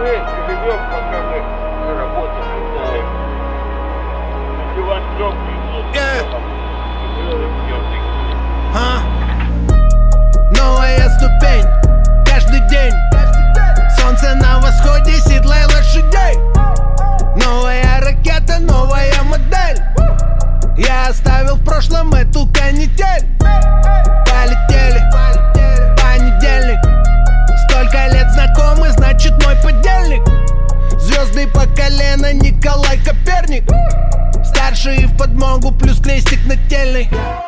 вместе живем, пока мы на работу летаем. Надевать Новая ступень, каждый день. Солнце на восходе, седлай лошадей. Новая ракета, новая модель. Я оставил в прошлом эту канитель. Полетели, понедельник. Столько лет знакомы, значит мой подельник. Звезды по колено, Николай Коперник. Старший в подмогу, плюс крестик нательный.